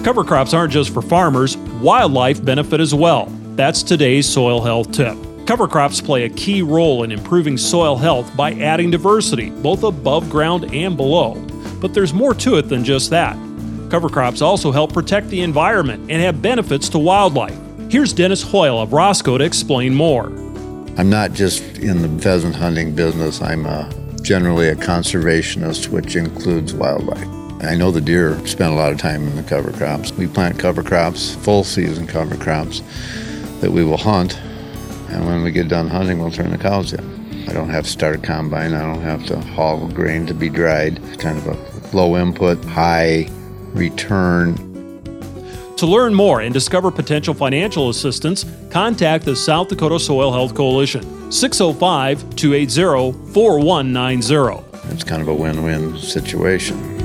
Cover crops aren't just for farmers, wildlife benefit as well. That's today's soil health tip. Cover crops play a key role in improving soil health by adding diversity, both above ground and below. But there's more to it than just that. Cover crops also help protect the environment and have benefits to wildlife. Here's Dennis Hoyle of Roscoe to explain more. I'm not just in the pheasant hunting business. I'm generally a conservationist, which includes wildlife. I know the deer spend a lot of time in the cover crops. We plant cover crops, full season cover crops, that we will hunt, and when we get done hunting, we'll turn the cows in. I don't have to start a combine. I don't have to haul grain to be dried. It's kind of a low input, high return. To learn more and discover potential financial assistance, contact the South Dakota Soil Health Coalition, 605-280-4190. It's kind of a win-win situation.